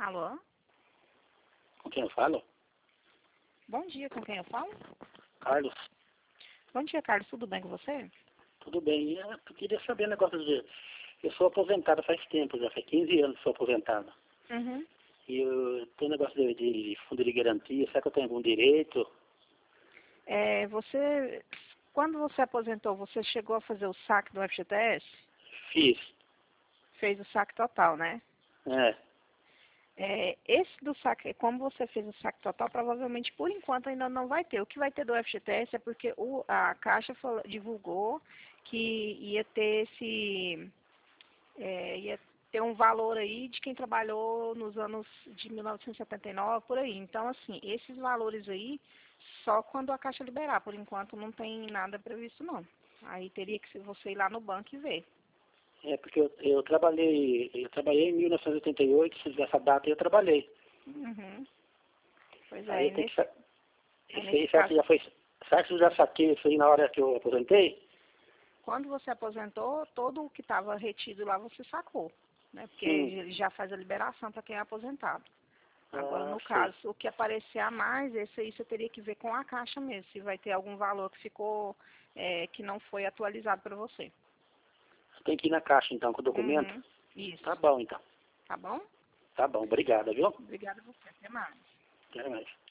Alô? Com quem eu falo? Bom dia, com quem eu falo? Carlos. Bom dia, Carlos. Tudo bem com você? Tudo bem. Eu queria saber um negócio de... Eu sou aposentado faz tempo, já faz 15 anos que sou aposentado. Uhum. E eu tenho um negócio de fundo de garantia. Será que eu tenho algum direito? Quando você aposentou, você chegou a fazer o saque do FGTS? Fiz. Fez o saque total, né? É. Esse do saque, como você fez o saque total, provavelmente por enquanto ainda não vai ter. O que vai ter do FGTS é porque a Caixa divulgou que ia ter ia ter um valor aí de quem trabalhou nos anos de 1979, por aí. Então, assim, esses valores aí, só quando a Caixa liberar. Por enquanto não tem nada previsto, não. Aí teria que você ir lá no banco e ver. É porque eu trabalhei em 1988, nessa data eu trabalhei. Uhum. Pois Aí é, eu tenho que... Isso nesse aí, será que caso, já foi... Será que eu já saquei isso aí na hora que eu aposentei? quando você aposentou, todo o que estava retido lá você sacou, né? Porque Hum. ele já faz a liberação para quem é aposentado. Agora, Ah, no sei. caso, o que aparecer a mais, esse aí você teria que ver com a Caixa mesmo, se vai ter algum valor que ficou, que não foi atualizado para você. Tem que ir na caixa então com o documento? Uhum. Isso. Tá bom então. Tá bom? Tá bom, obrigado, viu? Obrigada a você. Até mais. Até mais.